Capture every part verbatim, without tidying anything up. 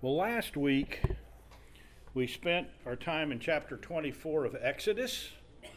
Well, last week we spent our time in chapter twenty-four of Exodus,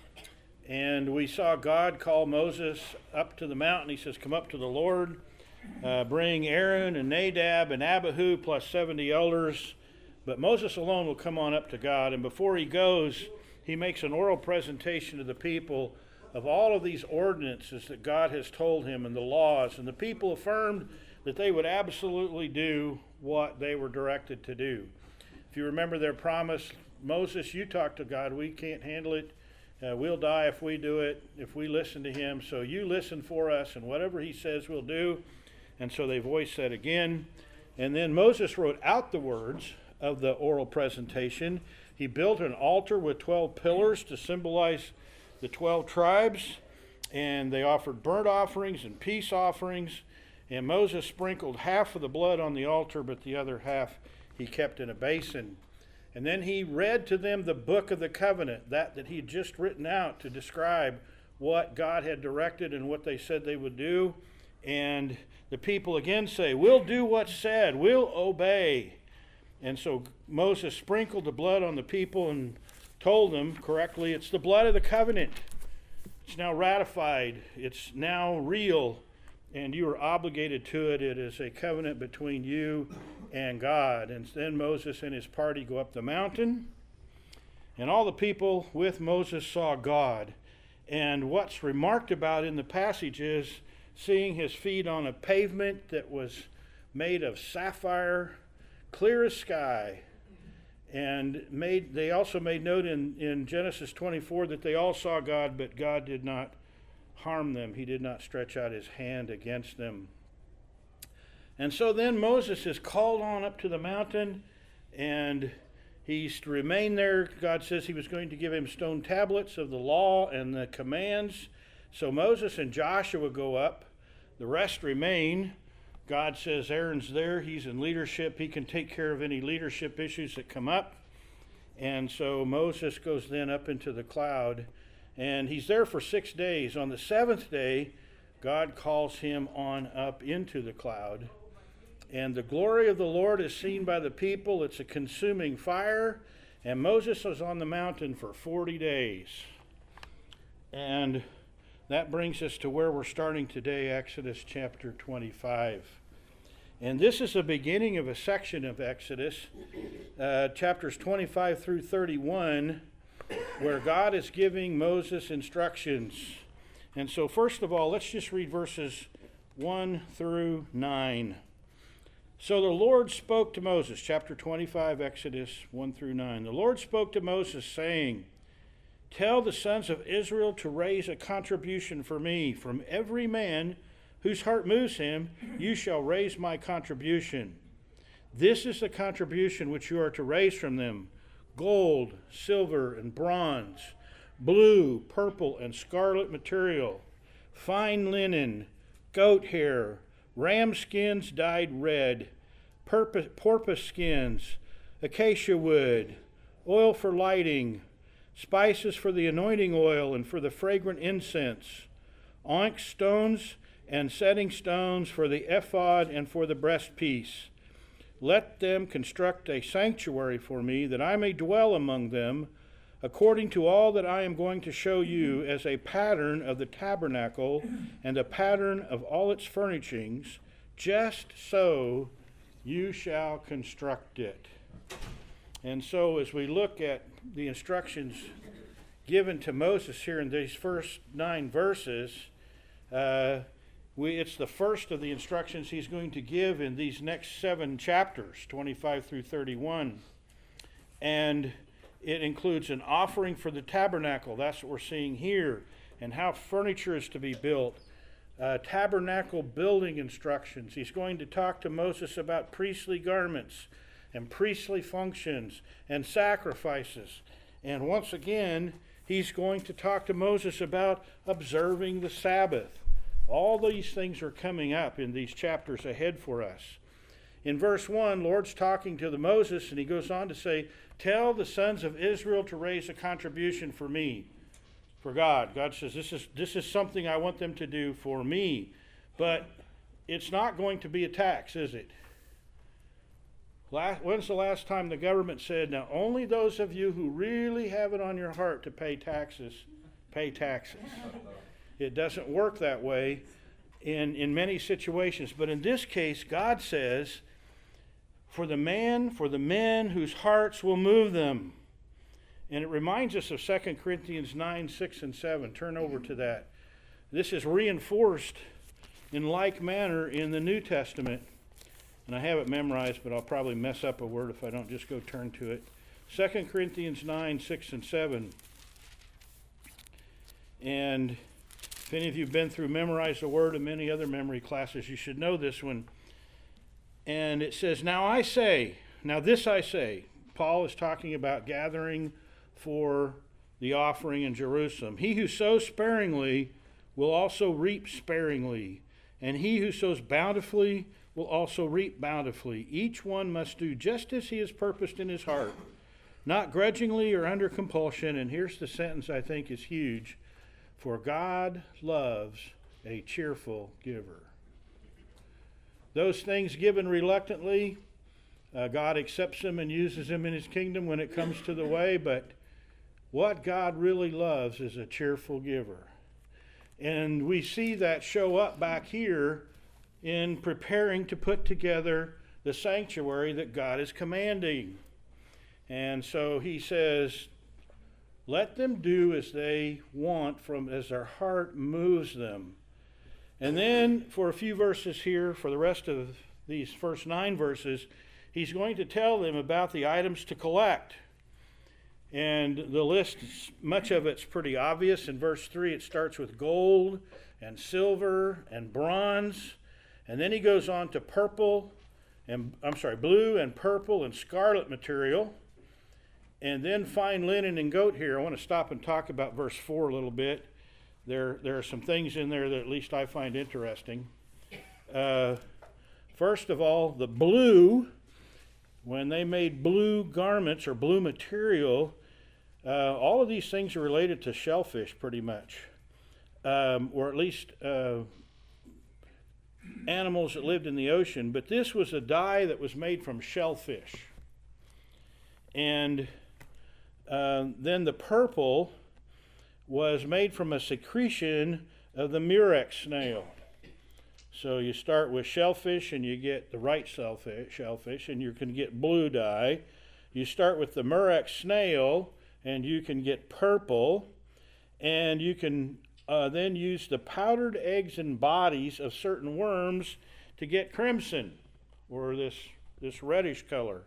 and we saw God call Moses up to the mountain. He says, come up to the Lord, uh, bring Aaron and Nadab and Abihu plus seventy elders, but Moses alone will come on up to God. And before he goes, he makes an oral presentation to the people of all of these ordinances that God has told him and the laws, and the people affirmed that they would absolutely do what they were directed to do. If you remember their promise, Moses, you talk to God, we can't handle it. Uh, we'll die if we do it, if we listen to him. So you listen for us, and whatever he says we'll do. And so they voiced that again. And then Moses wrote out the words of the oral presentation. He built an altar with twelve pillars to symbolize the twelve tribes, and they offered burnt offerings and peace offerings. And Moses sprinkled half of the blood on the altar, but the other half he kept in a basin. And then he read to them the book of the covenant, that that he had just written out to describe what God had directed and what they said they would do. And the people again say, we'll do what's said, we'll obey. And so Moses sprinkled the blood on the people and told them correctly, it's the blood of the covenant. It's now ratified. It's now real. And you are obligated to it. It is a covenant between you and God. And then Moses and his party go up the mountain. And all the people with Moses saw God. And what's remarked about in the passage is seeing his feet on a pavement that was made of sapphire, clear as sky. And made they also made note in, in Genesis twenty-four that they all saw God, but God did not harm them. He did not stretch out his hand against them. And so then Moses is called on up to the mountain, and he's to remain there. God says he was going to give him stone tablets of the law and the commands. So Moses and Joshua go up. The rest remain. God says Aaron's there. He's in leadership. He can take care of any leadership issues that come up. And so Moses goes then up into the cloud, and he's there for six days. On the seventh day, God calls him on up into the cloud. And the glory of the Lord is seen by the people. It's a consuming fire. And Moses was on the mountain for forty days. And that brings us to where we're starting today, Exodus chapter twenty-five. And this is the beginning of a section of Exodus, uh, chapters twenty-five through thirty-one, where God is giving Moses instructions. And so first of all, let's just read verses one through nine. So the Lord spoke to Moses, chapter twenty-five, Exodus one through nine. The Lord spoke to Moses, saying, tell the sons of Israel to raise a contribution for me. From every man whose heart moves him, you shall raise my contribution. This is the contribution which you are to raise from them: gold, silver, and bronze, blue, purple, and scarlet material, fine linen, goat hair, ram skins dyed red, porpoise, porpoise skins, acacia wood, oil for lighting, spices for the anointing oil and for the fragrant incense, onyx stones and setting stones for the ephod and for the breastpiece. Let them construct a sanctuary for me, that I may dwell among them, according to all that I am going to show you, as a pattern of the tabernacle and a pattern of all its furnishings. Just so you shall construct it. And so as we look at the instructions given to Moses here in these first nine verses, uh, we, it's the first of the instructions he's going to give in these next seven chapters, twenty-five through thirty-one. And it includes an offering for the tabernacle. That's what we're seeing here, and how furniture is to be built. Uh, tabernacle building instructions. He's going to talk to Moses about priestly garments and priestly functions and sacrifices. And once again, he's going to talk to Moses about observing the Sabbath. All these things are coming up in these chapters ahead for us. In verse one, Lord's talking to the Moses, and he goes on to say, tell the sons of Israel to raise a contribution for me, for God. God says, this is, this is something I want them to do for me. But it's not going to be a tax, is it? Last, when's the last time the government said, now only those of you who really have it on your heart to pay taxes, pay taxes? It doesn't work that way in, in many situations. But in this case, God says, for the man, for the men whose hearts will move them. And it reminds us of Second Corinthians nine, six, and seven. Turn over to that. This is reinforced in like manner in the New Testament. And I have it memorized, but I'll probably mess up a word if I don't just go turn to it. Second Corinthians nine, six, and seven. And if any of you have been through Memorize the Word and many other memory classes, you should know this one. And it says, now I say, now this I say. Paul is talking about gathering for the offering in Jerusalem. He who sows sparingly will also reap sparingly, and he who sows bountifully will also reap bountifully. Each one must do just as he has purposed in his heart, not grudgingly or under compulsion. And here's the sentence I think is huge. For God loves a cheerful giver. Those things given reluctantly, uh, God accepts them and uses them in his kingdom when it comes to the way, but what God really loves is a cheerful giver. And we see that show up back here in preparing to put together the sanctuary that God is commanding. And so he says, let them do as they want, from as their heart moves them. And then for a few verses here, for the rest of these first nine verses, he's going to tell them about the items to collect. And the list, much of it's pretty obvious. In verse three, it starts with gold and silver and bronze. And then he goes on to purple, and I'm sorry, blue and purple and scarlet material. And then fine linen and goat hair. I want to stop and talk about verse four a little bit. There, there are some things in there that at least I find interesting. Uh, first of all, the blue, when they made blue garments or blue material, uh, all of these things are related to shellfish pretty much, um, or at least uh, animals that lived in the ocean. But this was a dye that was made from shellfish. And uh, then the purple was made from a secretion of the murex snail. So you start with shellfish and you get the right shellfish, shellfish and you can get blue dye. You start with the murex snail and you can get purple. And you can uh, then use the powdered eggs and bodies of certain worms to get crimson, or this, this reddish color.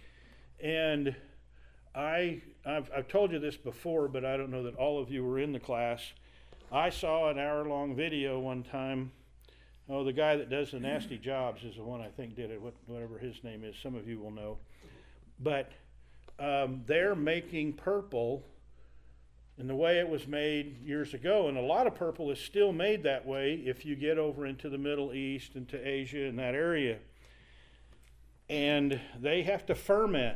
And I, I've, I've told you this before, but I don't know that all of you were in the class. I saw an hour-long video one time. Oh, the guy that does the nasty jobs is the one I think did it, what, whatever his name is. Some of you will know. But um, they're making purple in the way it was made years ago. And a lot of purple is still made that way if you get over into the Middle East, into Asia, and that area. And they have to ferment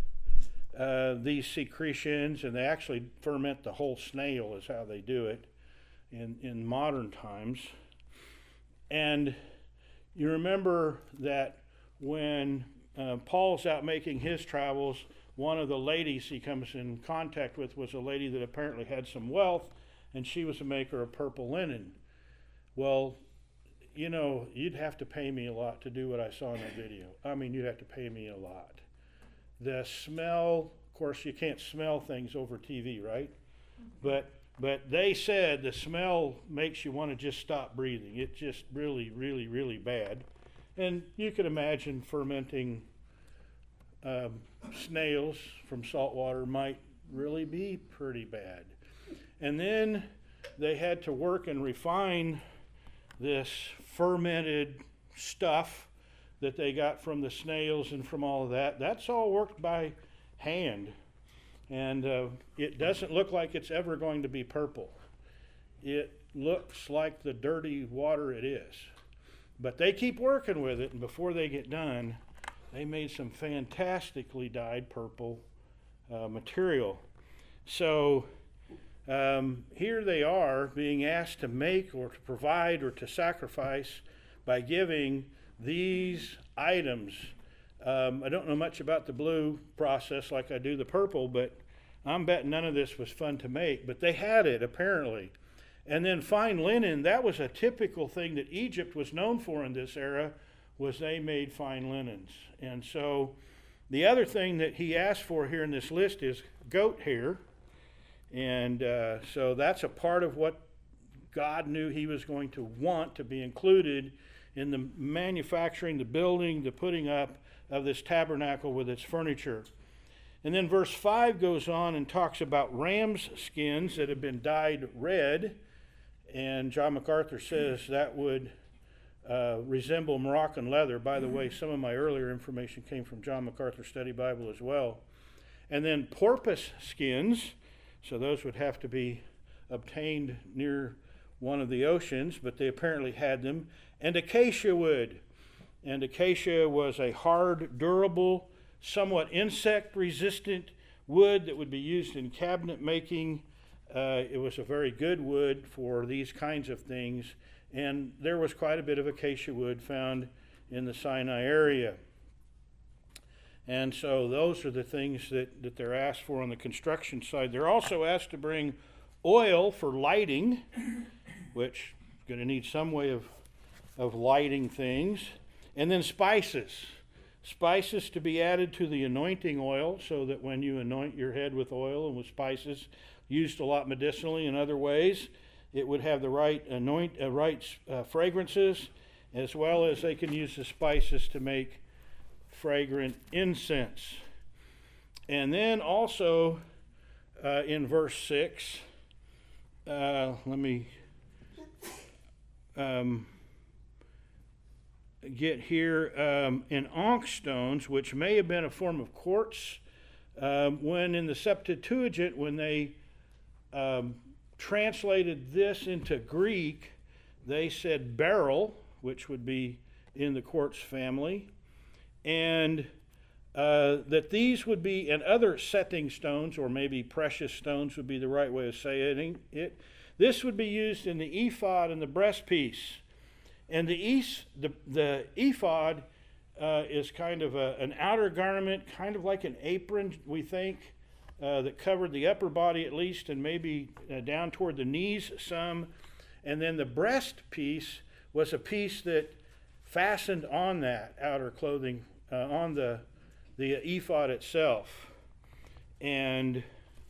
uh, these secretions, and they actually ferment the whole snail is how they do it in, in modern times. And you remember that when uh, Paul's out making his travels, one of the ladies he comes in contact with was a lady that apparently had some wealth, and she was a maker of purple linen. Well, you know, you'd have to pay me a lot to do what I saw in that video. I mean, you'd have to pay me a lot. The smell, of course, you can't smell things over T V, right? But but they said the smell makes you want to just stop breathing. It's just really, really, really bad. And you could imagine fermenting um, snails from salt water might really be pretty bad. And then they had to work and refine this fermented stuff that they got from the snails and from all of that. That's all worked by hand. And uh, it doesn't look like it's ever going to be purple. It looks like the dirty water it is. But they keep working with it, and before they get done, they made some fantastically dyed purple uh, material. So um, here they are being asked to make or to provide or to sacrifice by giving these items Um, I don't know much about the blue process like I do the purple, but I'm betting none of this was fun to make. But they had it, apparently. And then fine linen, that was a typical thing that Egypt was known for in this era, was they made fine linens. And so the other thing that he asked for here in this list is goat hair. And uh, so that's a part of what God knew he was going to want to be included in the manufacturing, the building, the putting up of this tabernacle with its furniture. And then verse five goes on and talks about ram's skins that have been dyed red. And John MacArthur says that would uh, resemble Moroccan leather. By the way, some of my earlier information came from John MacArthur Study Bible as well. And then porpoise skins, so those would have to be obtained near one of the oceans, but they apparently had them. And acacia wood. And acacia was a hard, durable, somewhat insect-resistant wood that would be used in cabinet making. Uh, it was a very good wood for these kinds of things, and there was quite a bit of acacia wood found in the Sinai area. And so those are the things that, that they're asked for on the construction side. They're also asked to bring oil for lighting, which is going to need some way of, of lighting things. And then spices. Spices to be added to the anointing oil, so that when you anoint your head with oil and with spices, used a lot medicinally in other ways, it would have the right anoint, uh, right uh, fragrances, as well as they can use the spices to make fragrant incense. And then also uh, in verse six, uh, let me um, get here, um, in onyx stones, which may have been a form of quartz, um, when in the Septuagint, when they um, translated this into Greek, they said beryl, which would be in the quartz family, and uh, that these would be, and other setting stones, or maybe precious stones would be the right way of saying it. This would be used in the ephod and the breastpiece. And the, east, the, the ephod uh, is kind of a, an outer garment, kind of like an apron, we think, uh, that covered the upper body at least, and maybe uh, down toward the knees some. And then the breast piece was a piece that fastened on that outer clothing, uh, on the, the ephod itself. And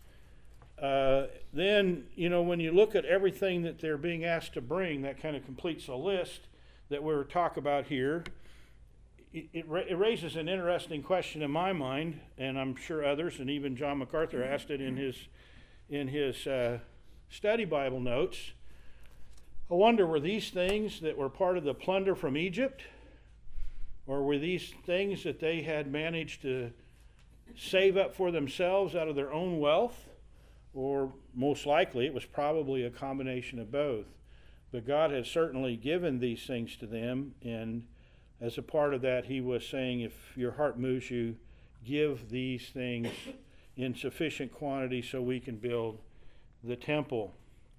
uh, then, you know, when you look at everything that they're being asked to bring, that kind of completes a list that we're talk about here. It, it, it raises an interesting question in my mind, and I'm sure others, and even John MacArthur asked it in his, in his uh, study Bible notes. I wonder, were these things that were part of the plunder from Egypt, or were these things that they had managed to save up for themselves out of their own wealth? Or most likely it was probably a combination of both. But God had certainly given these things to them, and as a part of that, he was saying, if your heart moves you, give these things in sufficient quantity so we can build the temple.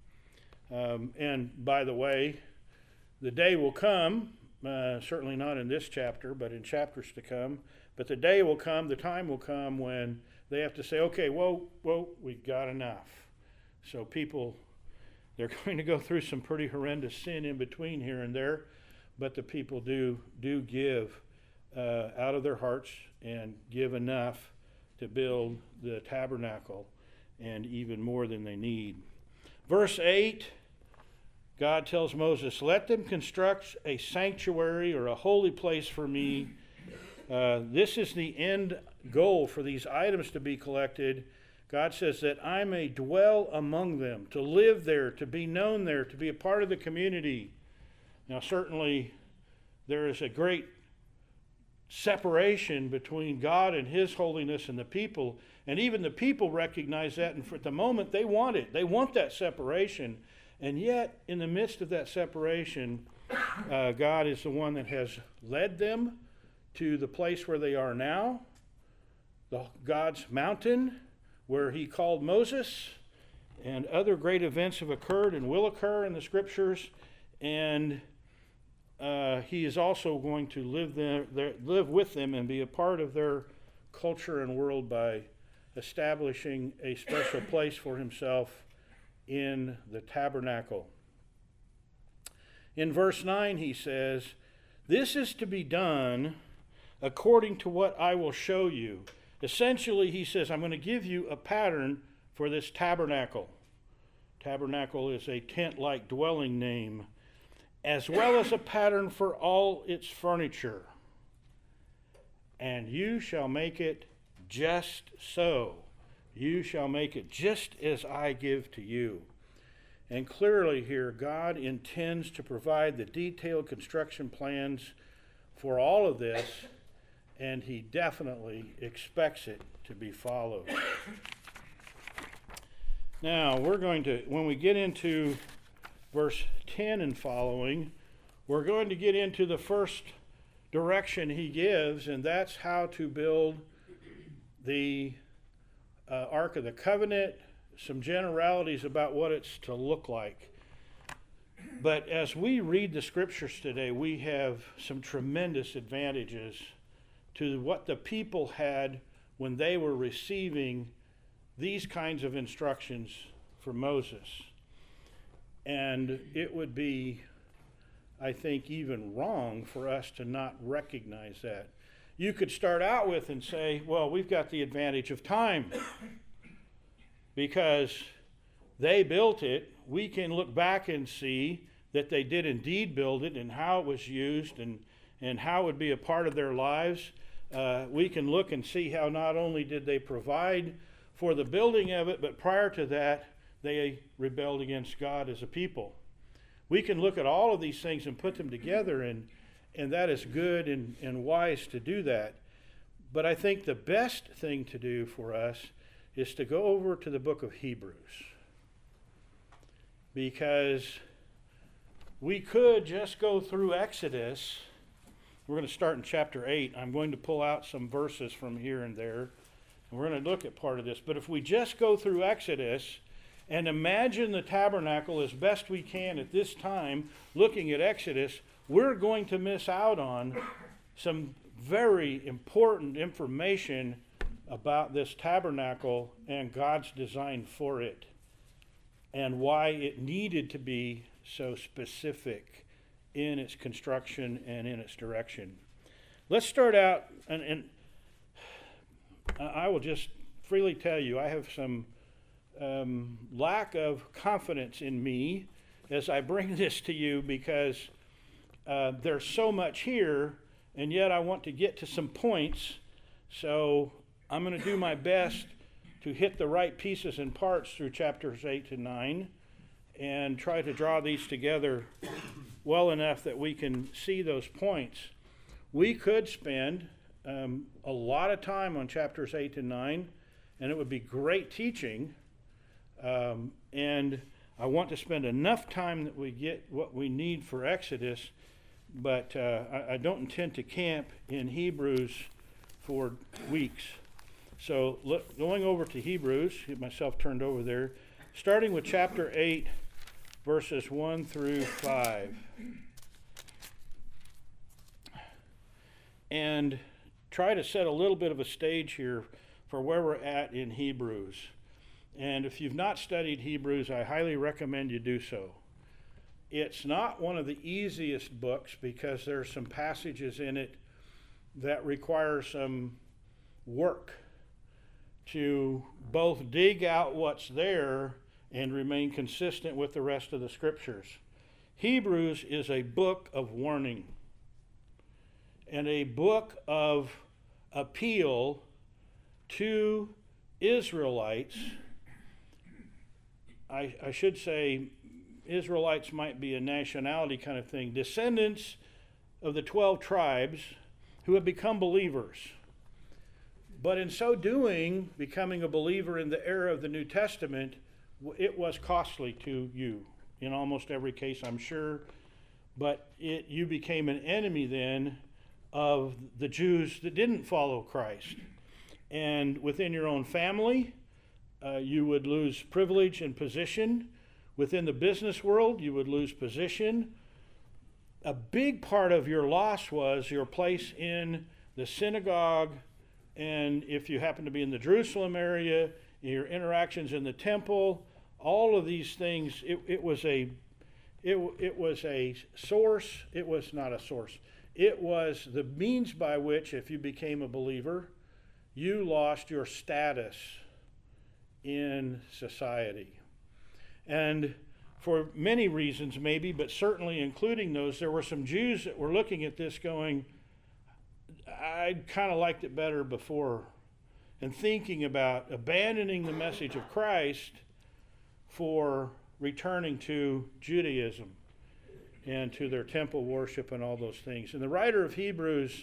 Um, and by the way, the day will come, uh, certainly not in this chapter, but in chapters to come, but the day will come, the time will come when they have to say, okay, whoa, whoa, we've got enough. So people, they're going to go through some pretty horrendous sin in between here and there, but the people do do give uh, out of their hearts and give enough to build the tabernacle, and even more than they need. Verse eight, God tells Moses, let them construct a sanctuary or a holy place for me. Uh, this is the end goal for these items to be collected. God says that I may dwell among them, to live there, to be known there, to be a part of the community. Now, certainly, there is a great separation between God and his holiness and the people, and even the people recognize that, and for the moment, they want it. They want that separation, and yet, in the midst of that separation, uh, God is the one that has led them to the place where they are now, the God's mountain, where he called Moses, and other great events have occurred and will occur in the scriptures. And uh, he is also going to live, there, there, live with them and be a part of their culture and world by establishing a special place for himself in the tabernacle. In verse nine, he says, "This is to be done according to what I will show you." Essentially, he says, I'm going to give you a pattern for this tabernacle. Tabernacle is a tent-like dwelling name, as well as a pattern for all its furniture. "And you shall make it just so. You shall make it just as I give to you." And clearly here, God intends to provide the detailed construction plans for all of this, and he definitely expects it to be followed. Now, we're going to, when we get into verse ten and following, we're going to get into the first direction he gives, and that's how to build the uh, Ark of the Covenant, some generalities about what it's to look like. But as we read the scriptures today, we have some tremendous advantages to what the people had when they were receiving these kinds of instructions from Moses. And it would be, I think, even wrong for us to not recognize that. You could start out with and say, well, we've got the advantage of time because they built it. We can look back and see that they did indeed build it and how it was used and, and how it would be a part of their lives. Uh, we can look and see how not only did they provide for the building of it, but prior to that, they rebelled against God as a people. We can look at all of these things and put them together, and, and that is good and, and wise to do that. But I think the best thing to do for us is to go over to the book of Hebrews. Because we could just go through Exodus. We're going to start in chapter eight. I'm going to pull out some verses from here and there, and we're going to look at part of this. But if we just go through Exodus and imagine the tabernacle as best we can at this time, looking at Exodus, we're going to miss out on some very important information about this tabernacle and God's design for it, and why it needed to be so specific in its construction and in its direction. Let's start out, and, and I will just freely tell you, I have some um, lack of confidence in me as I bring this to you, because uh, there's so much here, and yet I want to get to some points, so I'm going to do my best to hit the right pieces and parts through chapters eight to nine and try to draw these together well enough that we can see those points. We could spend um, a lot of time on chapters eight to nine, and it would be great teaching. Um, and I want to spend enough time that we get what we need for Exodus, but uh, I, I don't intend to camp in Hebrews for weeks. So look, going over to Hebrews, get myself turned over there, starting with chapter eight, verses one through five. And try to set a little bit of a stage here for where we're at in Hebrews. And if you've not studied Hebrews, I highly recommend you do so. It's not one of the easiest books because there's some passages in it that require some work to both dig out what's there and remain consistent with the rest of the scriptures. Hebrews is a book of warning and a book of appeal to Israelites. I, I should say Israelites might be a nationality kind of thing, descendants of the twelve tribes who have become believers. But in so doing, becoming a believer in the era of the New Testament, it was costly to you in almost every case, I'm sure. But it, you became an enemy then of the Jews that didn't follow Christ. And within your own family, uh, you would lose privilege and position. Within the business world, you would lose position. a big part of your loss was your place in the synagogue, and if you happen to be in the Jerusalem area, your interactions in the temple, all of these things, it, it was a it, it was a source, it was not a source, it was the means by which, if you became a believer, you lost your status in society. And for many reasons maybe, but certainly including those, there were some Jews that were looking at this going, I'd kind of liked it better before, and thinking about abandoning the message of Christ for returning to Judaism and to their temple worship and all those things. And the writer of Hebrews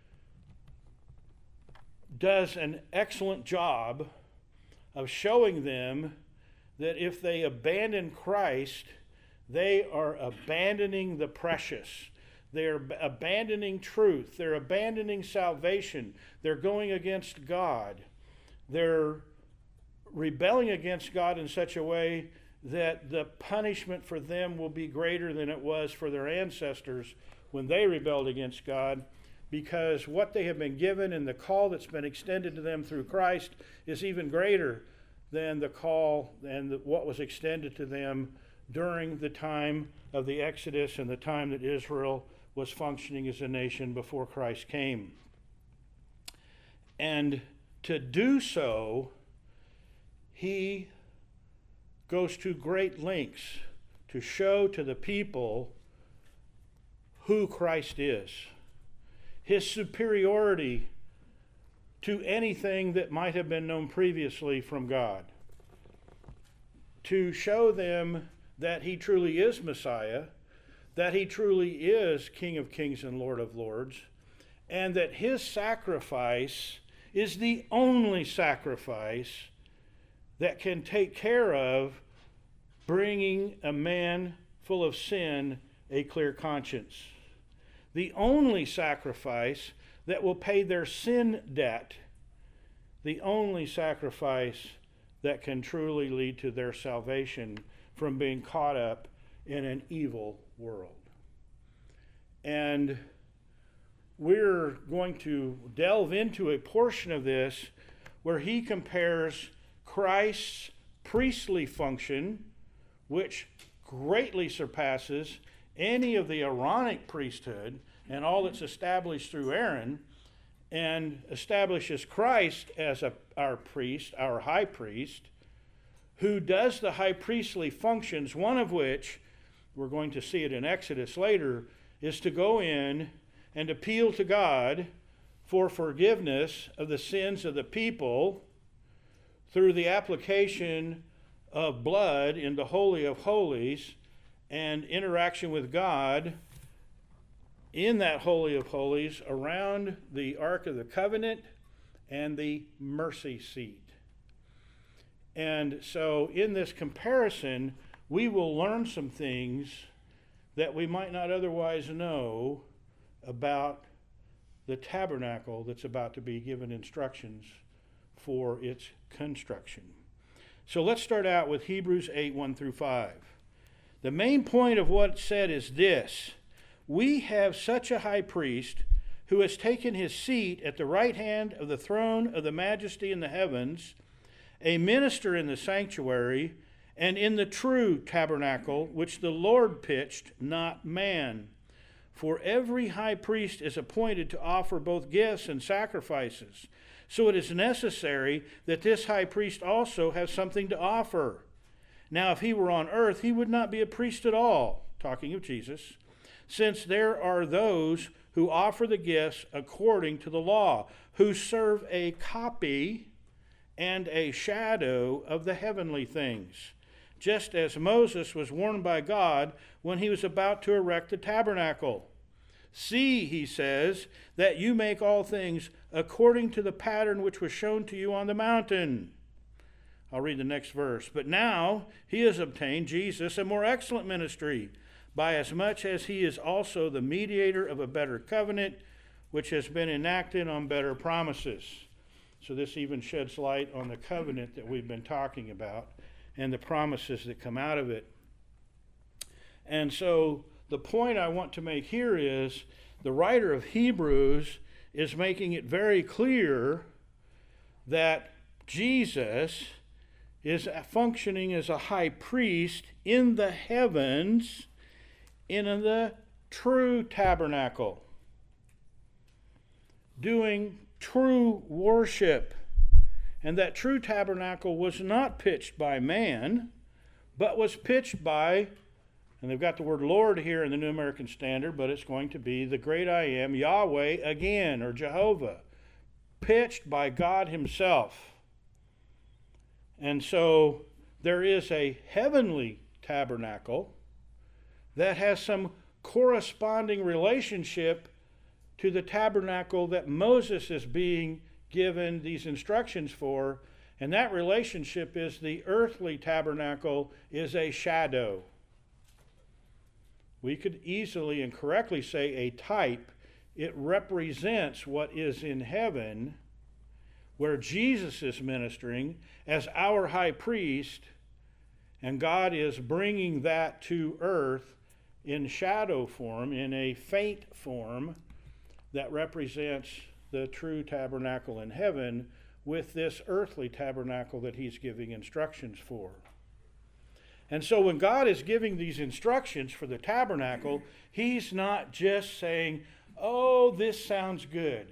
does an excellent job of showing them that if they abandon Christ, they are abandoning the precious. They're abandoning truth. They're abandoning salvation. They're going against God. They're rebelling against God in such a way that the punishment for them will be greater than it was for their ancestors when they rebelled against God, because what they have been given and the call that's been extended to them through Christ is even greater than the call and the, what was extended to them during the time of the Exodus and the time that Israel was functioning as a nation before Christ came. And to do so, he goes to great lengths to show to the people who Christ is, his superiority to anything that might have been known previously from God, to show them that he truly is Messiah, that he truly is King of Kings and Lord of Lords, and that his sacrifice is the only sacrifice that can take care of bringing a man full of sin a clear conscience. The only sacrifice that will pay their sin debt, the only sacrifice that can truly lead to their salvation from being caught up in an evil world. And we're going to delve into a portion of this where he compares Christ's priestly function, which greatly surpasses any of the Aaronic priesthood and all that's established through Aaron, and establishes Christ as a, our priest, our high priest, who does the high priestly functions, one of which, we're going to see it in Exodus later, is to go in and appeal to God for forgiveness of the sins of the people through the application of blood in the Holy of Holies and interaction with God in that Holy of Holies around the Ark of the Covenant and the mercy seat. And so in this comparison, we will learn some things that we might not otherwise know about the tabernacle that's about to be given instructions for its construction. So let's start out with Hebrews eight, one through five. The main point of what's said is this: we have such a high priest who has taken his seat at the right hand of the throne of the majesty in the heavens, a minister in the sanctuary and in the true tabernacle which the Lord pitched, not man. For every high priest is appointed to offer both gifts and sacrifices. So it is necessary that this high priest also have something to offer. Now, if he were on earth, he would not be a priest at all, talking of Jesus, since there are those who offer the gifts according to the law, who serve a copy and a shadow of the heavenly things, just as Moses was warned by God when he was about to erect the tabernacle. See, he says, that you make all things according to the pattern which was shown to you on the mountain. I'll read the next verse. But now he has obtained, Jesus, a more excellent ministry, by as much as he is also the mediator of a better covenant, which has been enacted on better promises. So this even sheds light on the covenant that we've been talking about and the promises that come out of it. And so the point I want to make here is the writer of Hebrews is making it very clear that Jesus is functioning as a high priest in the heavens in the true tabernacle, doing true worship. And that true tabernacle was not pitched by man, but was pitched by, and they've got the word Lord here in the New American Standard, but it's going to be the great I am, Yahweh again, or Jehovah, pitched by God himself. And so there is a heavenly tabernacle that has some corresponding relationship to the tabernacle that Moses is being given these instructions for, and that relationship is the earthly tabernacle is a shadow. We could easily and correctly say a type. It represents what is in heaven, where Jesus is ministering as our high priest, and God is bringing that to earth in shadow form, in a faint form that represents the true tabernacle in heaven with this earthly tabernacle that he's giving instructions for. And so when God is giving these instructions for the tabernacle, he's not just saying, oh, this sounds good.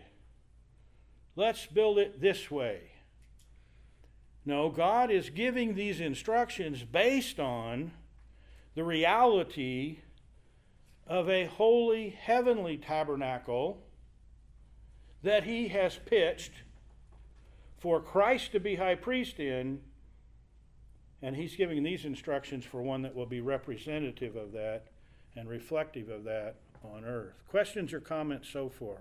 Let's build it this way. No, God is giving these instructions based on the reality of a holy heavenly tabernacle that he has pitched for Christ to be high priest in, and he's giving these instructions for one that will be representative of that and reflective of that on earth. Questions or comments so far?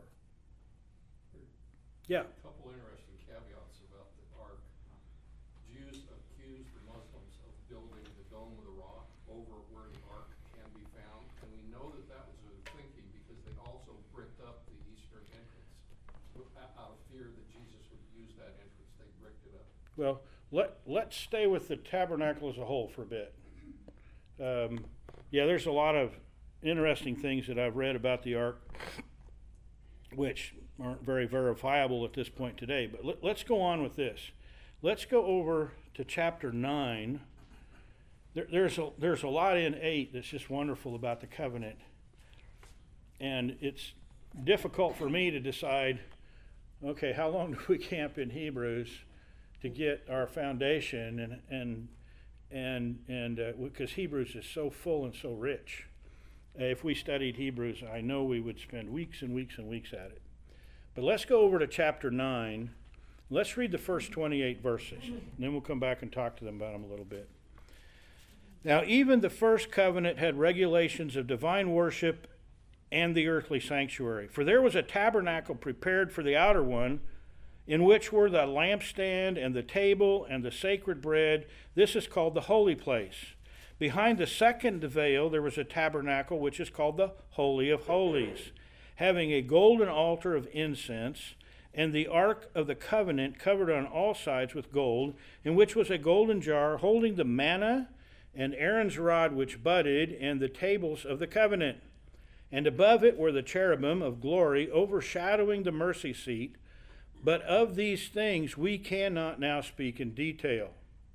Yeah. A couple interesting caveats about the ark. Jews accused the Muslims of building the Dome of the Rock over where the ark can be found, and we know that that was their thinking because they also bricked up the eastern entrance out of fear that Jesus would use that entrance. They bricked it up. Well, let, let's stay with the tabernacle as a whole for a bit. Um, yeah, there's a lot of interesting things that I've read about the ark, which aren't very verifiable at this point today. But let, let's go on with this. Let's go over to chapter nine. There, there's, a, there's a lot in eight that's just wonderful about the covenant. And it's difficult for me to decide, okay, how long do we camp in Hebrews to get our foundation, and and and and uh, because Hebrews is so full and so rich. Uh, if we studied Hebrews, I know we would spend weeks and weeks and weeks at it. But let's go over to chapter nine. Let's read the first twenty-eight verses, and then we'll come back and talk to them about them a little bit. Now, even the first covenant had regulations of divine worship and the earthly sanctuary. For there was a tabernacle prepared for the outer one, in which were the lampstand and the table and the sacred bread. This is called the holy place. Behind the second veil there was a tabernacle which is called the Holy of Holies, having a golden altar of incense, and the ark of the covenant covered on all sides with gold, in which was a golden jar holding the manna and Aaron's rod which budded, and the tables of the covenant. And above it were the cherubim of glory overshadowing the mercy seat. But of these things we cannot now speak in detail.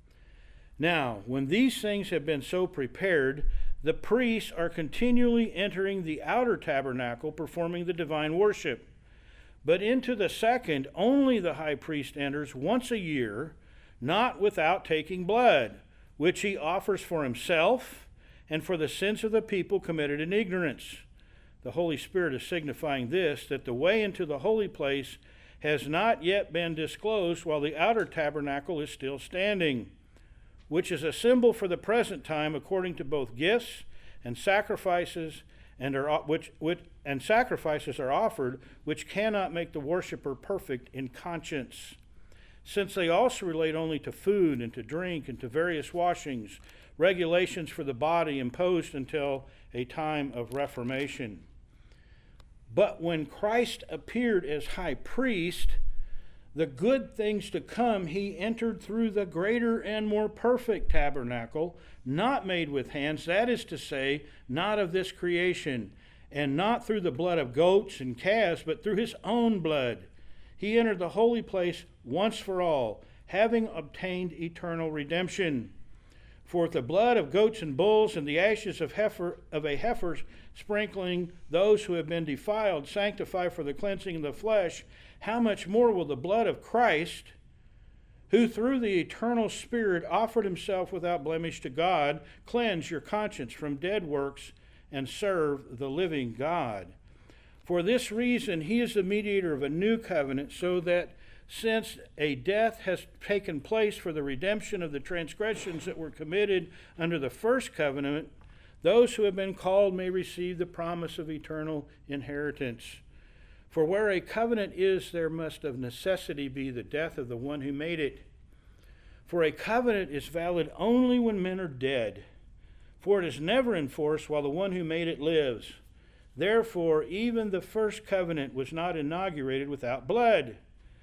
Now, when these things have been so prepared, the priests are continually entering the outer tabernacle, performing the divine worship. But into the second, only the high priest enters once a year, not without taking blood, which he offers for himself and for the sins of the people committed in ignorance. The Holy Spirit is signifying this, that the way into the holy place has not yet been disclosed while the outer tabernacle is still standing, which is a symbol for the present time according to both gifts and sacrifices, and are which, which and sacrifices are offered, which cannot make the worshiper perfect in conscience, since they also relate only to food and to drink and to various washings, regulations for the body imposed until a time of reformation. But when Christ appeared as high priest, the good things to come, he entered through the greater and more perfect tabernacle, not made with hands, that is to say, not of this creation, and not through the blood of goats and calves, but through his own blood. He entered the holy place once for all, having obtained eternal redemption. For if the blood of goats and bulls and the ashes of heifer of a heifer sprinkling those who have been defiled sanctify for the cleansing of the flesh, how much more will the blood of Christ, who through the eternal Spirit offered himself without blemish to God, cleanse your conscience from dead works and serve the living God? For this reason he is the mediator of a new covenant, so that since a death has taken place for the redemption of the transgressions that were committed under the first covenant, those who have been called may receive the promise of eternal inheritance. For where a covenant is, there must of necessity be the death of the one who made it. For a covenant is valid only when men are dead, for it is never enforced while the one who made it lives. Therefore, even the first covenant was not inaugurated without blood.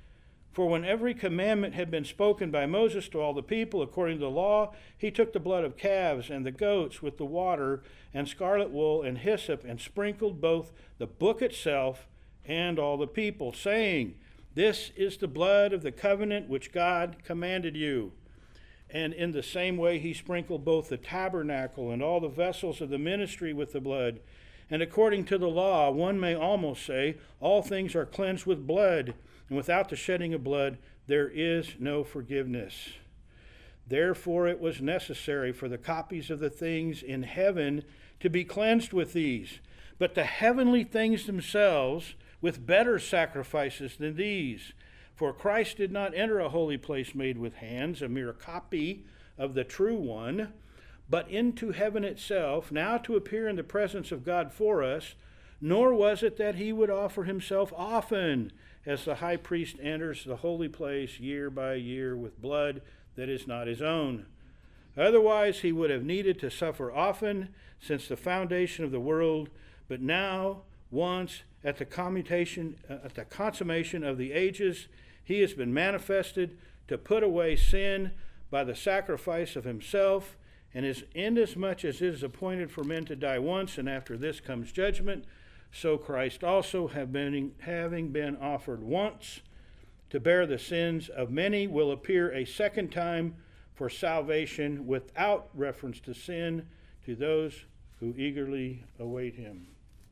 For when every commandment had been spoken by Moses to all the people according to the law, he took the blood of calves and the goats with the water and scarlet wool and hyssop and sprinkled both the book itself and all the people, saying, "This is the blood of the covenant which God commanded you." And in the same way he sprinkled both the tabernacle and all the vessels of the ministry with the blood. And according to the law, one may almost say, all things are cleansed with blood, and without the shedding of blood, there is no forgiveness. Therefore it was necessary for the copies of the things in heaven to be cleansed with these, but the heavenly things themselves with better sacrifices than these. For Christ did not enter a holy place made with hands, a mere copy of the true one, but into heaven itself, now to appear in the presence of God for us, nor was it that he would offer himself often, as the high priest enters the holy place year by year with blood that is not his own. Otherwise he would have needed to suffer often since the foundation of the world, but now, once at the commutation, uh, at the consummation of the ages, he has been manifested to put away sin by the sacrifice of himself, and is inasmuch as it is appointed for men to die once, and after this comes judgment, so Christ also, have been, having been offered once to bear the sins of many, will appear a second time for salvation without reference to sin to those who eagerly await him.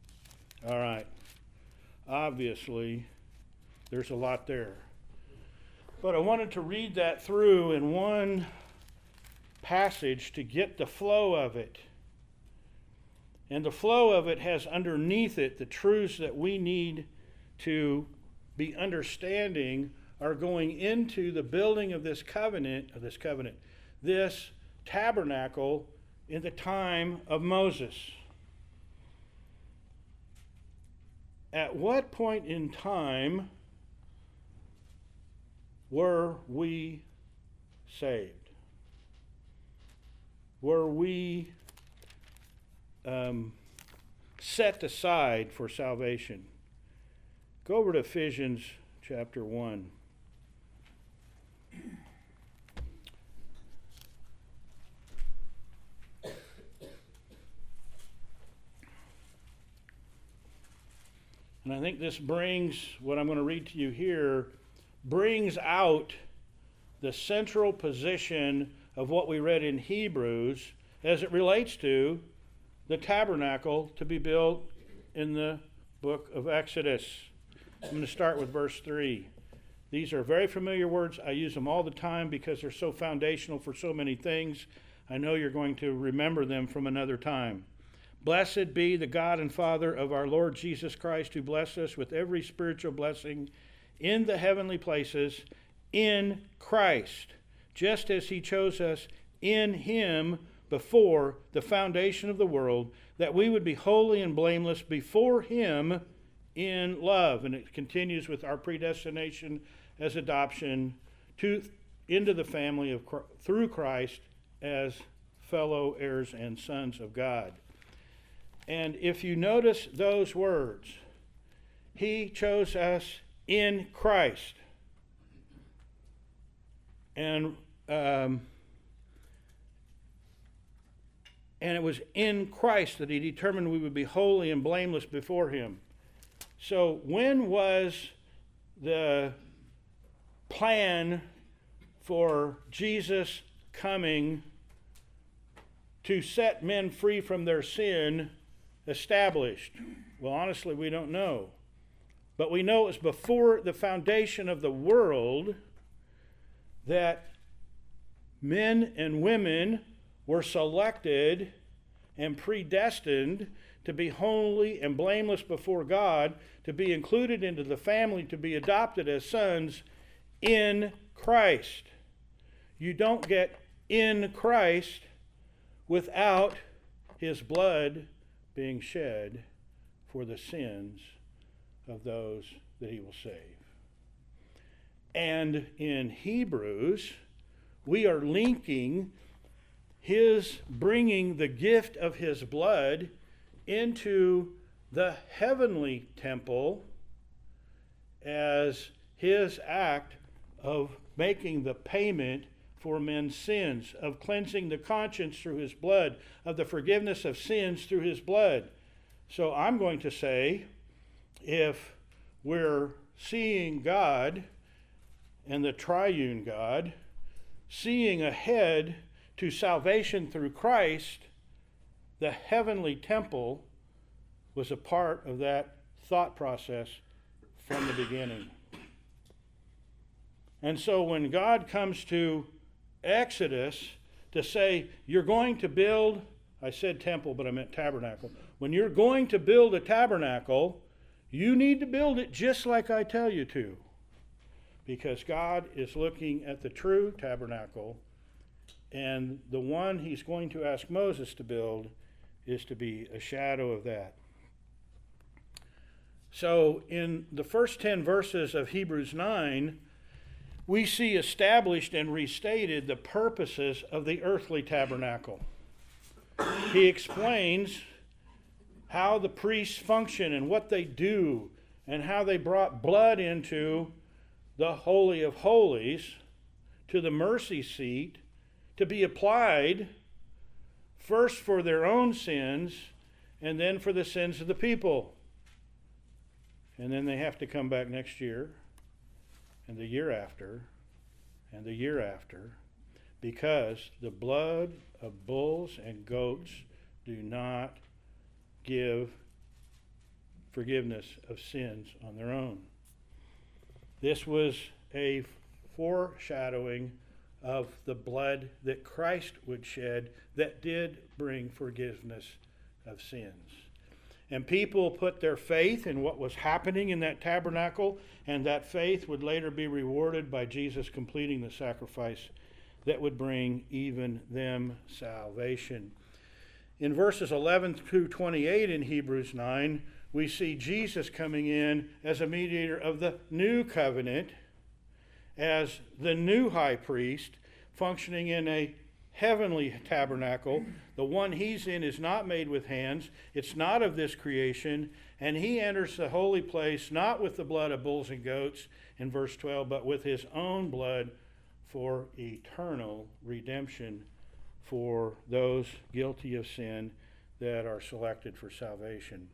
All right. Obviously, there's a lot there. But I wanted to read that through in one passage to get the flow of it. And the flow of it has underneath it the truths that we need to be understanding are going into the building of this covenant, of this covenant, this tabernacle in the time of Moses. At what point in time were we saved? Were we um, set aside for salvation? Go over to Ephesians chapter one. And I think this brings, what I'm going to read to you here, brings out the central position of what we read in Hebrews as it relates to the tabernacle to be built in the book of Exodus. I'm going to start with verse three. These are very familiar words. I use them all the time because they're so foundational for so many things. I know you're going to remember them from another time. Blessed be the God and Father of our Lord Jesus Christ, who blessed us with every spiritual blessing in the heavenly places in Christ, just as he chose us in him before the foundation of the world, that we would be holy and blameless before him in love. And it continues with our predestination as adoption to into the family of through Christ as fellow heirs and sons of God. And if you notice those words, he chose us in Christ. And um, and it was in Christ that he determined we would be holy and blameless before him. So when was the plan for Jesus coming to set men free from their sin established? Well, honestly, we don't know. But we know it was before the foundation of the world that men and women were selected and predestined to be holy and blameless before God, to be included into the family, to be adopted as sons in Christ. You don't get in Christ without his blood being shed for the sins of those that he will save. And in Hebrews, we are linking his bringing the gift of his blood into the heavenly temple as his act of making the payment for men's sins, of cleansing the conscience through his blood, of the forgiveness of sins through his blood. So I'm going to say, if we're seeing God and the triune God, seeing ahead to salvation through Christ, the heavenly temple was a part of that thought process from the beginning. And so when God comes to Exodus to say, you're going to build, I said temple, but I meant tabernacle. When you're going to build a tabernacle, you need to build it just like I tell you to. Because God is looking at the true tabernacle, and the one he's going to ask Moses to build is to be a shadow of that. So in the first ten verses of Hebrews nine, we see established and restated the purposes of the earthly tabernacle. He explains how the priests function and what they do, and how they brought blood into the Holy of Holies, to the mercy seat, to be applied first for their own sins and then for the sins of the people. And then they have to come back next year and the year after and the year after, because the blood of bulls and goats do not give forgiveness of sins on their own. This was a foreshadowing of the blood that Christ would shed that did bring forgiveness of sins. And people put their faith in what was happening in that tabernacle, and that faith would later be rewarded by Jesus completing the sacrifice that would bring even them salvation. In verses eleven through twenty-eight in Hebrews nine, we see Jesus coming in as a mediator of the new covenant, as the new high priest, functioning in a heavenly tabernacle. The one he's in is not made with hands. It's not of this creation. And he enters the holy place not with the blood of bulls and goats, in verse twelve, but with his own blood for eternal redemption for those guilty of sin that are selected for salvation.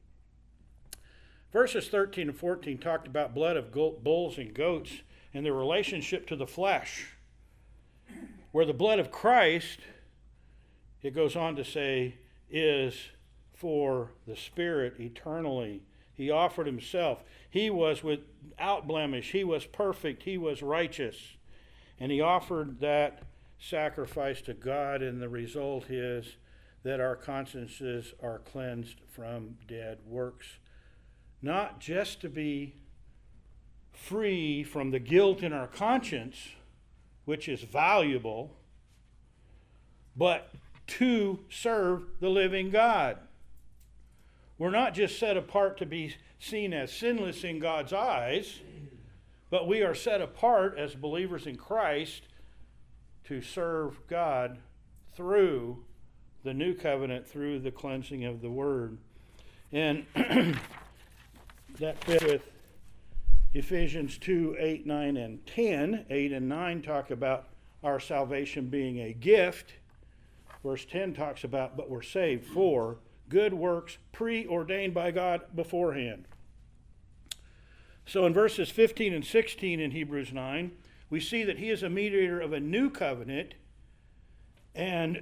Verses thirteen and fourteen talked about blood of bulls and goats and their relationship to the flesh. Where the blood of Christ, it goes on to say, is for the Spirit eternally. He offered himself. He was without blemish. He was perfect. He was righteous. And he offered that sacrifice to God, and the result is that our consciences are cleansed from dead works. Not just to be free from the guilt in our conscience, which is valuable, but to serve the living God. We're not just set apart to be seen as sinless in God's eyes, but we are set apart as believers in Christ to serve God through the new covenant, through the cleansing of the Word. And that fits with Ephesians two, eight, nine, and ten. eight and nine talk about our salvation being a gift. Verse ten talks about, but we're saved for good works preordained by God beforehand. So in verses fifteen and sixteen in Hebrews nine, we see that he is a mediator of a new covenant. And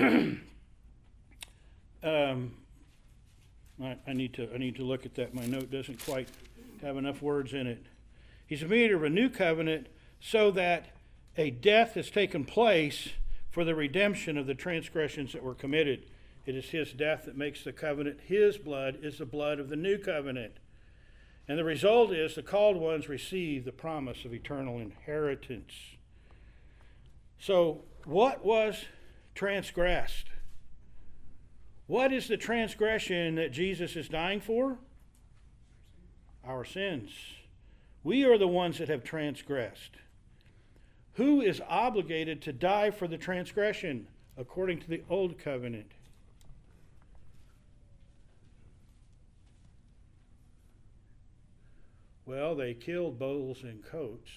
um, I, I need to I need to look at that. My note doesn't quite have enough words in it. He's a mediator of a new covenant so that a death has taken place for the redemption of the transgressions that were committed. It is his death that makes the covenant. His blood is the blood of the new covenant. And the result is the called ones receive the promise of eternal inheritance. So what was transgressed? What is the transgression that Jesus is dying for? Our sins. We are the ones that have transgressed. Who is obligated to die for the transgression according to the old covenant? Well, they killed bulls and goats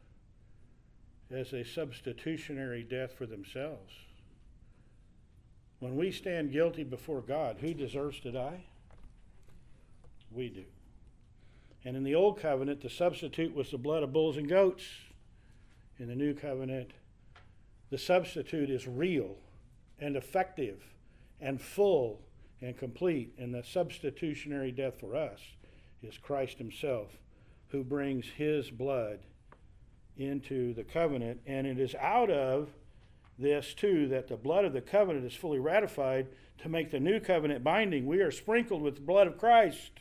as a substitutionary death for themselves. When we stand guilty before God, who deserves to die? We do. And in the old covenant, the substitute was the blood of bulls and goats. In the new covenant, the substitute is real and effective and full and complete. And the substitutionary death for us is Christ himself, who brings his blood into the covenant. And it is out of this, too, that the blood of the covenant is fully ratified to make the new covenant binding. We are sprinkled with the blood of Christ.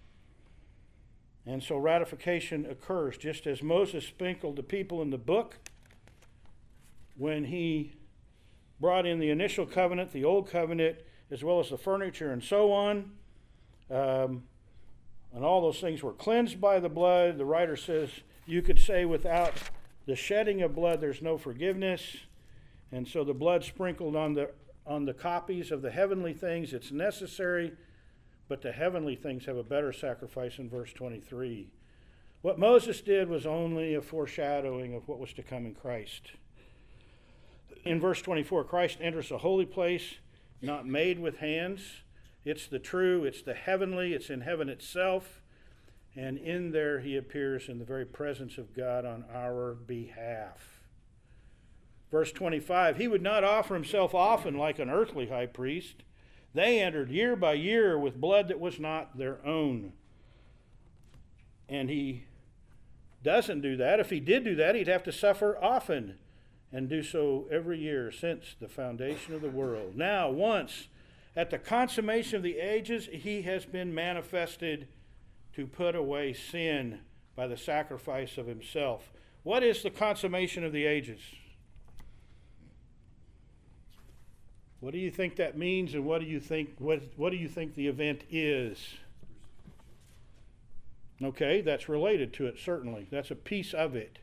And so ratification occurs, just as Moses sprinkled the people in the book when he brought in the initial covenant, the old covenant, as well as the furniture and so on. Um, and all those things were cleansed by the blood. The writer says, you could say without the shedding of blood, there's no forgiveness. And so the blood sprinkled on the on the copies of the heavenly things, it's necessary. But the heavenly things have a better sacrifice in verse twenty-three. What Moses did was only a foreshadowing of what was to come in Christ. In verse twenty-four, Christ enters a holy place, not made with hands. It's the true, it's the heavenly, it's in heaven itself. And in there he appears in the very presence of God on our behalf. Verse twenty-five, he would not offer himself often like an earthly high priest. They entered year by year with blood that was not their own. And he doesn't do that. If he did do that, he'd have to suffer often and do so every year since the foundation of the world. Now, once at the consummation of the ages, he has been manifested to put away sin by the sacrifice of himself. What is the consummation of the ages? What do you think that means, and what do you think what what do you think the event is? Okay, that's related to it, certainly. That's a piece of it.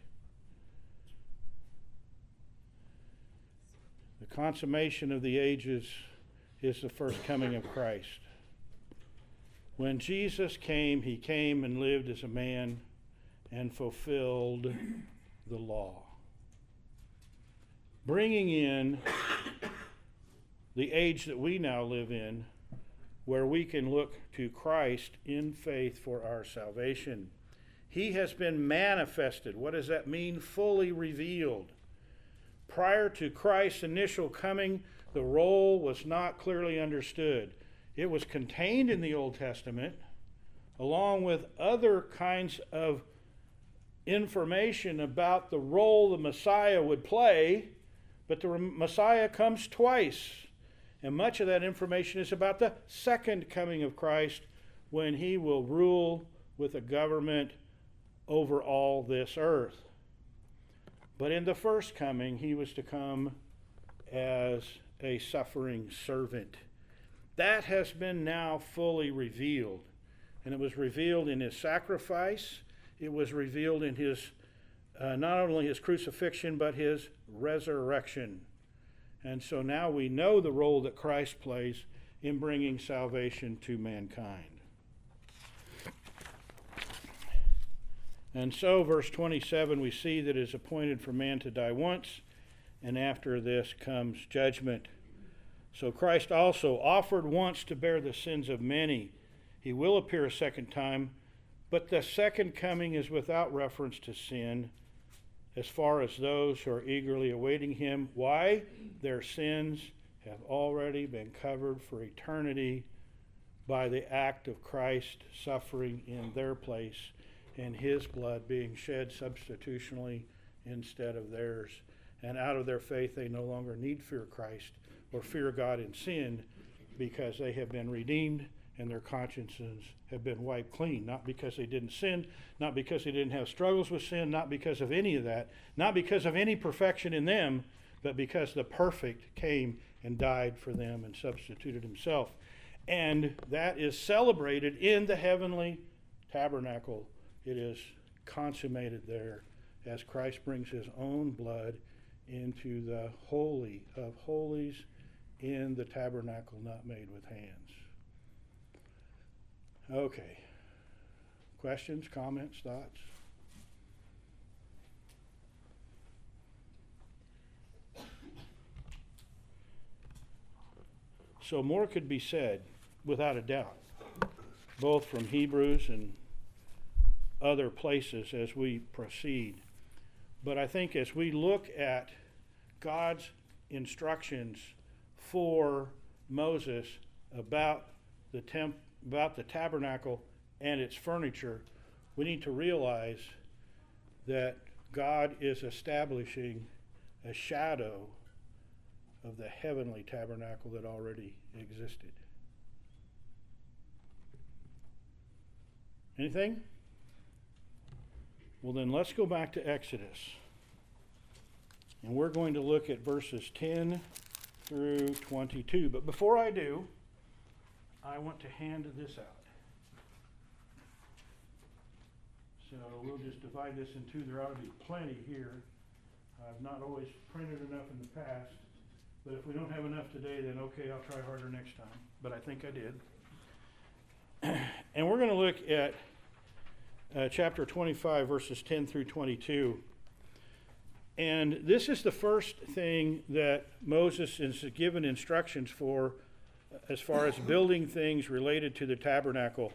The consummation of the ages is the first coming of Christ. When Jesus came, he came and lived as a man and fulfilled the law, bringing in the age that we now live in, where we can look to Christ in faith for our salvation. He has been manifested. What does that mean? Fully revealed. Prior to Christ's initial coming, the role was not clearly understood. It was contained in the Old Testament, along with other kinds of information about the role the Messiah would play, but the Messiah comes twice. And much of that information is about the second coming of Christ, when he will rule with a government over all this earth. But in the first coming, he was to come as a suffering servant. That has been now fully revealed. And it was revealed in his sacrifice. It was revealed in his, uh, not only his crucifixion, but his resurrection. And so now we know the role that Christ plays in bringing salvation to mankind. And so, verse twenty-seven, we see that it is appointed for man to die once, and after this comes judgment. So Christ also offered once to bear the sins of many. He will appear a second time, but the second coming is without reference to sin, as far as those who are eagerly awaiting him. Why? Their sins have already been covered for eternity by the act of Christ suffering in their place and his blood being shed substitutionally instead of theirs. And out of their faith, they no longer need fear Christ or fear God in sin, because they have been redeemed and their consciences have been wiped clean. Not because they didn't sin, not because they didn't have struggles with sin, not because of any of that, not because of any perfection in them, but because the perfect came and died for them and substituted himself. And that is celebrated in the heavenly tabernacle. It is consummated there as Christ brings his own blood into the holy of holies in the tabernacle not made with hands. Okay. Questions, comments, thoughts? So more could be said, without a doubt, both from Hebrews and other places as we proceed. But I think as we look at God's instructions for Moses about the temp, about the tabernacle and its furniture, we need to realize that God is establishing a shadow of the heavenly tabernacle that already existed. Anything? Well, then let's go back to Exodus. And we're going to look at verses ten through twenty-two. But before I do, I want to hand this out. So we'll just divide this in two. There ought to be plenty here. I've not always printed enough in the past. But if we don't have enough today, then okay, I'll try harder next time. But I think I did. And we're going to look at Uh, chapter twenty-five, verses ten through twenty-two. And this is the first thing that Moses is given instructions for as far as building things related to the tabernacle.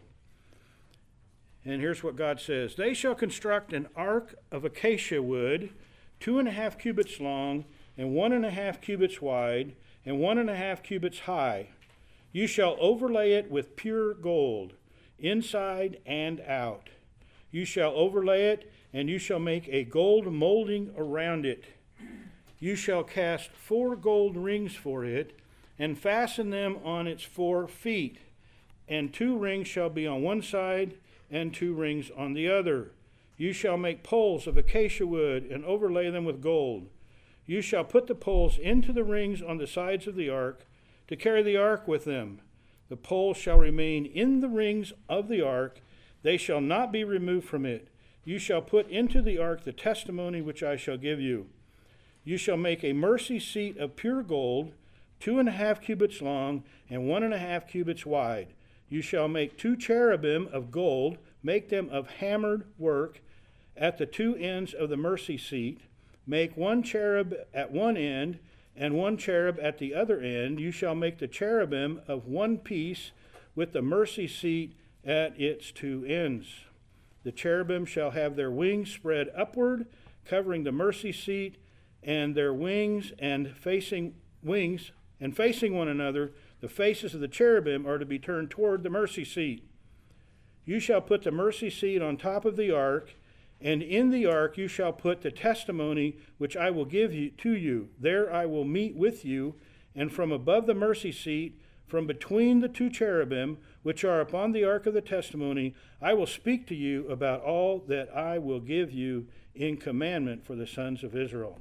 And here's what God says. They shall construct an ark of acacia wood, two and a half cubits long, and one and a half cubits wide, and one and a half cubits high. You shall overlay it with pure gold, inside and out. You shall overlay it, and you shall make a gold molding around it. You shall cast four gold rings for it, and fasten them on its four feet. And two rings shall be on one side, and two rings on the other. You shall make poles of acacia wood, and overlay them with gold. You shall put the poles into the rings on the sides of the ark, to carry the ark with them. The poles shall remain in the rings of the ark, they shall not be removed from it. You shall put into the ark the testimony which I shall give you. You shall make a mercy seat of pure gold, two and a half cubits long, and one and a half cubits wide. You shall make two cherubim of gold, make them of hammered work, at the two ends of the mercy seat. Make one cherub at one end, and one cherub at the other end. You shall make the cherubim of one piece, with the mercy seat at its two ends. The cherubim shall have their wings spread upward, covering the mercy seat, and their wings and facing wings and facing one another. The faces of the cherubim are to be turned toward the mercy seat. You shall put the mercy seat on top of the ark, and in the ark you shall put the testimony which I will give you to you. There I will meet with you, and from above the mercy seat, from between the two cherubim, which are upon the ark of the testimony, I will speak to you about all that I will give you in commandment for the sons of Israel.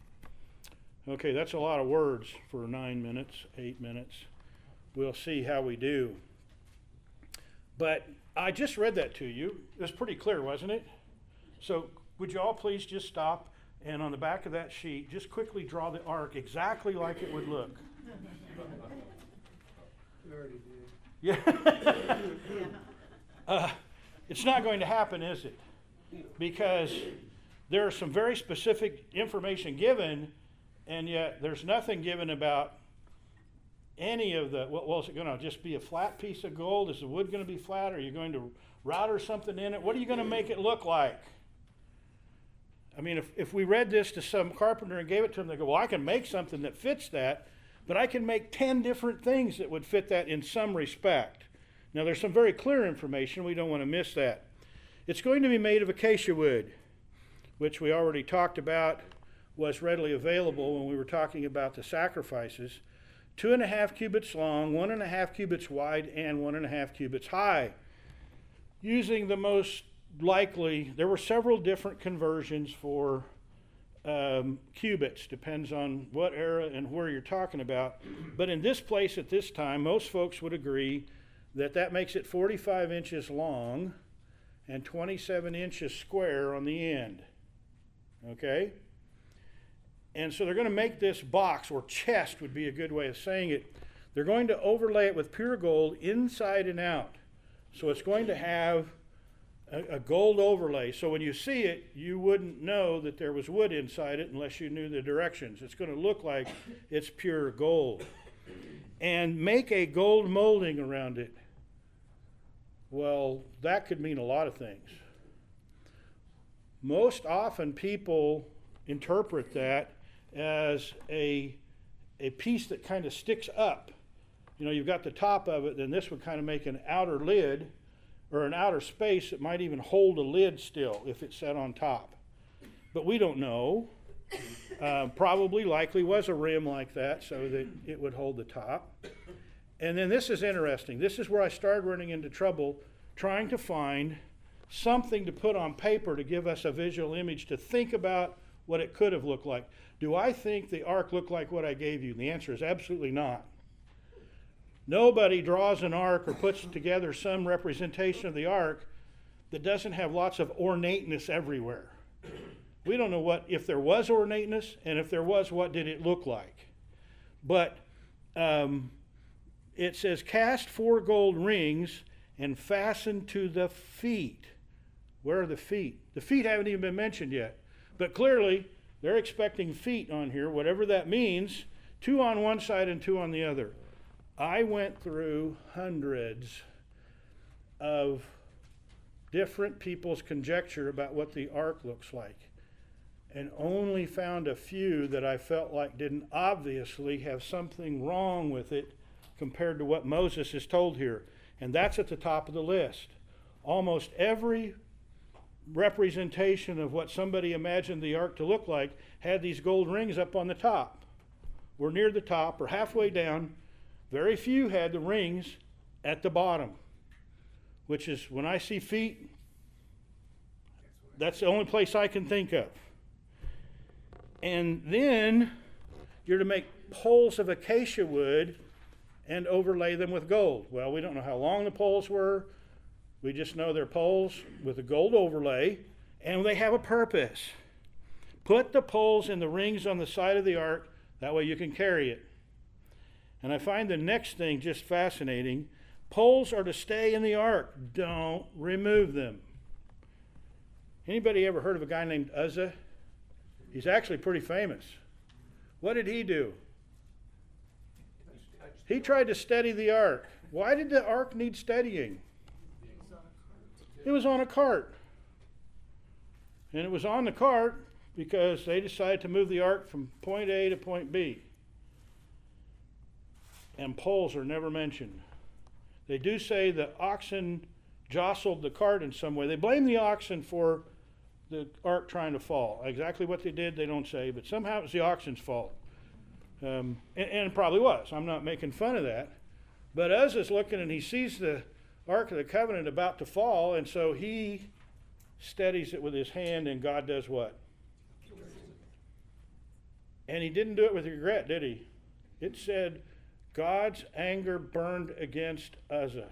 Okay, that's a lot of words for nine minutes, eight minutes. We'll see how we do. But I just read that to you. It was pretty clear, wasn't it? So would you all please just stop and on the back of that sheet, just quickly draw the ark exactly like it would look. We already did. Yeah. uh, it's not going to happen, is it? because there is some very specific information given, and yet there's nothing given about any of the, well, well is it going to just be a flat piece of gold? Is the wood going to be flat? Are you going to router something in it? What are you going to make it look like? I mean, if, if we read this to some carpenter and gave it to them, they go, well, I can make something that fits that, but I can make ten different things that would fit that in some respect. Now, there's some very clear information. We don't want to miss that. It's going to be made of acacia wood, which we already talked about was readily available when we were talking about the sacrifices. Two and a half cubits long, one and a half cubits wide, and one and a half cubits high. Using the most likely, there were several different conversions for um, cubits, depends on what era and where you're talking about. But in this place at this time, most folks would agree that that makes it forty-five inches long and twenty-seven inches square on the end. Okay? And so they're going to make this box, or chest would be a good way of saying it. They're going to overlay it with pure gold inside and out. So it's going to have a, a gold overlay. So when you see it, you wouldn't know that there was wood inside it unless you knew the directions. It's going to look like it's pure gold. And make a gold molding around it. Well, that could mean a lot of things. Most often people interpret that as a, a piece that kind of sticks up. You know, you've got the top of it, then this would kind of make an outer lid or an outer space that might even hold a lid still if it's set on top. But we don't know. Uh, probably likely was a rim like that so that it would hold the top. And then this is interesting. This is where I started running into trouble trying to find something to put on paper to give us a visual image to think about what it could have looked like. Do I think the ark looked like what I gave you? And the answer is absolutely not. Nobody draws an ark or puts together some representation of the ark that doesn't have lots of ornateness everywhere. We don't know what, if there was ornateness, and if there was, what did it look like? But um, it says, cast four gold rings and fasten to the feet. Where are the feet? The feet haven't even been mentioned yet. But clearly, they're expecting feet on here, whatever that means, two on one side and two on the other. I went through hundreds of different people's conjecture about what the ark looks like, and only found a few that I felt like didn't obviously have something wrong with it compared to what Moses is told here. And that's at the top of the list. Almost every representation of what somebody imagined the ark to look like had these gold rings up on the top, or near the top, or halfway down. Very few had the rings at the bottom, which is, when I see feet, that's the only place I can think of. And then you're to make poles of acacia wood and overlay them with gold. Well, we don't know how long the poles were. We just know they're poles with a gold overlay, and they have a purpose. Put the poles in the rings on the side of the ark, that way you can carry it. And I find the next thing just fascinating. Poles are to stay in the ark. Don't remove them. Anybody ever heard of a guy named Uzzah? He's actually pretty famous. What did he do? He tried to steady the ark. Why did the ark need steadying? It was on a cart. And it was on the cart because they decided to move the ark from point A to point B. And poles are never mentioned. They do say the oxen jostled the cart in some way. They blame the oxen for the ark trying to fall. Exactly what they did, they don't say, but somehow it was the oxen's fault. Um, and, and it probably was. I'm not making fun of that. But Uzzah's looking and he sees the Ark of the Covenant about to fall, and so he steadies it with his hand, and God does what? And he didn't do it with regret, did he? It said, God's anger burned against Uzzah.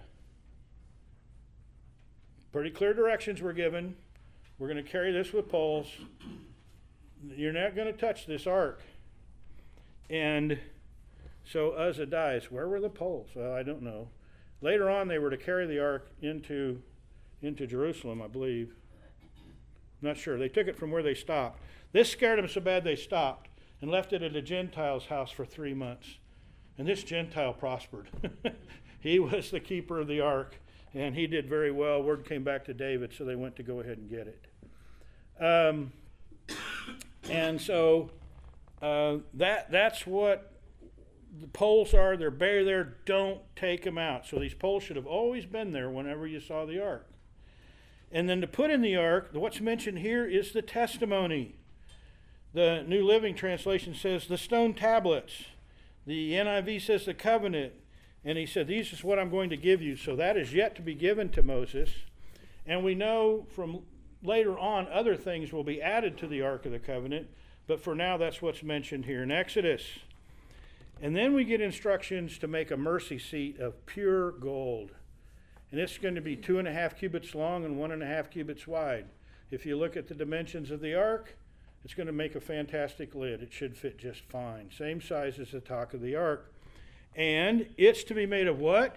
Pretty clear directions were given. We're going to carry this with poles. You're not going to touch this ark. And so Uzzah dies. Where were the poles? Well, I don't know. Later on, they were to carry the ark into, into Jerusalem, I believe. not sure. They took it from where they stopped. This scared them so bad they stopped and left it at a Gentile's house for three months. And this Gentile prospered. He was the keeper of the ark, and he did very well. Word came back to David, so they went to go ahead and get it. Um, and so uh, that that's what the poles are. They're buried there. Don't take them out. So these poles should have always been there whenever you saw the ark. And then to put in the ark, what's mentioned here is the testimony. The New Living Translation says the stone tablets. The N I V says the covenant. And he said, "These is what I'm going to give you." So that is yet to be given to Moses. And we know from later on other things will be added to the Ark of the Covenant. But for now, that's what's mentioned here in Exodus. And then we get instructions to make a mercy seat of pure gold. And it's going to be two and a half cubits long and one and a half cubits wide. If you look at the dimensions of the ark, it's going to make a fantastic lid. It should fit just fine. Same size as the top of the ark. And it's to be made of what?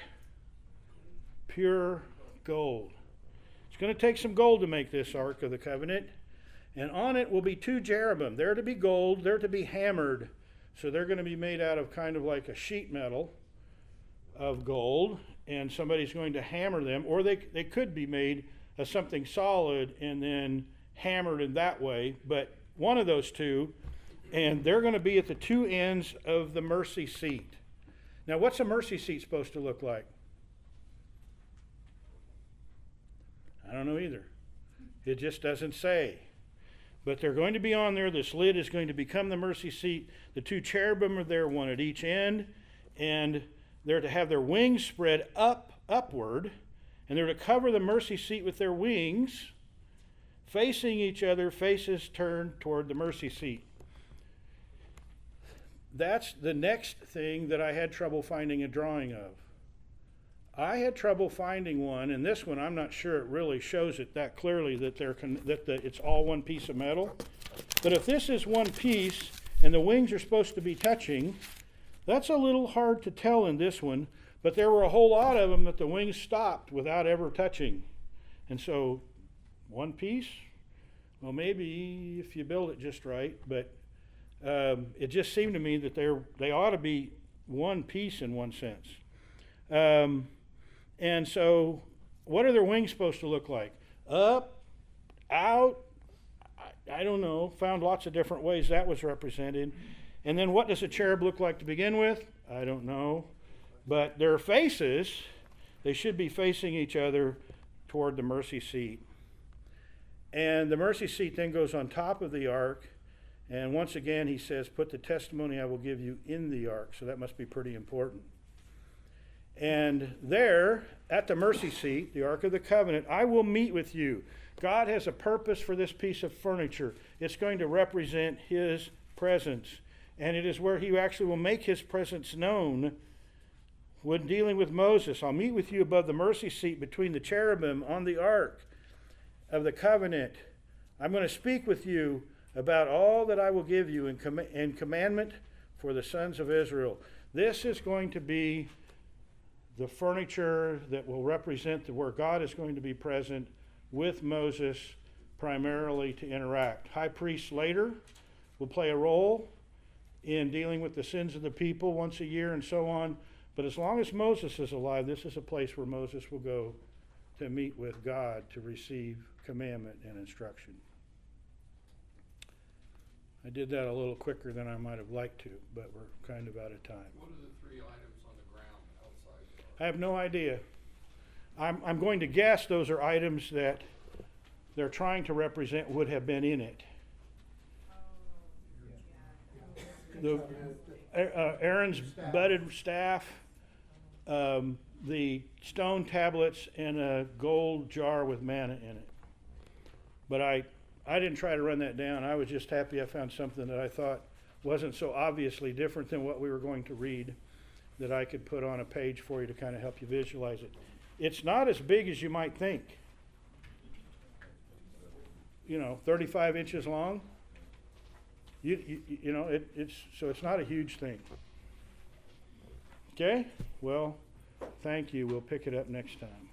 Pure gold. It's going to take some gold to make this Ark of the Covenant. And on it will be two cherubim. They're to be gold. They're to be hammered. So they're going to be made out of kind of like a sheet metal of gold. And somebody's going to hammer them. Or they, they could be made of something solid and then hammered in that way. But one of those two. And they're going to be at the two ends of the mercy seat. Now, what's a mercy seat supposed to look like? I don't know either. It just doesn't say. But they're going to be on there. This lid is going to become the mercy seat. The two cherubim are there, one at each end. And they're to have their wings spread up, upward. And they're to cover the mercy seat with their wings, facing each other, faces turned toward the mercy seat. That's the next thing that I had trouble finding a drawing of. I had trouble finding one, and this one I'm not sure it really shows it that clearly that they're con- that the, it's all one piece of metal. But if this is one piece and the wings are supposed to be touching, that's a little hard to tell in this one. But there were a whole lot of them that the wings stopped without ever touching. And so, one piece? Well, maybe if you build it just right, but Um, it just seemed to me that they're, they ought to be one piece in one sense. Um, and so, what are their wings supposed to look like? Up, out, I, I don't know. Found lots of different ways that was represented. And then what does a cherub look like to begin with? I don't know. But their faces, they should be facing each other toward the mercy seat. And the mercy seat then goes on top of the ark. And once again, he says, put the testimony I will give you in the ark. So that must be pretty important. And there, at the mercy seat, the Ark of the Covenant, I will meet with you. God has a purpose for this piece of furniture. It's going to represent his presence. And it is where he actually will make his presence known when dealing with Moses. I'll meet with you above the mercy seat between the cherubim on the Ark of the Covenant. I'm going to speak with you about all that I will give you in, com- in commandment for the sons of Israel. This is going to be the furniture that will represent the, where God is going to be present with Moses primarily to interact. High priests later will play a role in dealing with the sins of the people once a year and so on. But as long as Moses is alive, this is a place where Moses will go to meet with God to receive commandment and instruction. I did that a little quicker than I might have liked to, but we're kind of out of time. What are the three items on the ground outside the ark? I have no idea. I'm, I'm going to guess those are items that they're trying to represent would have been in it. The, uh, Aaron's budded staff, um, the stone tablets, and a gold jar with manna in it. But I... I didn't try to run that down. I was just happy I found something that I thought wasn't so obviously different than what we were going to read that I could put on a page for you to kind of help you visualize it. It's not as big as you might think. You know, thirty-five inches long. You, you, you know, it, it's so it's not a huge thing. Okay? Well, thank you. We'll pick it up next time.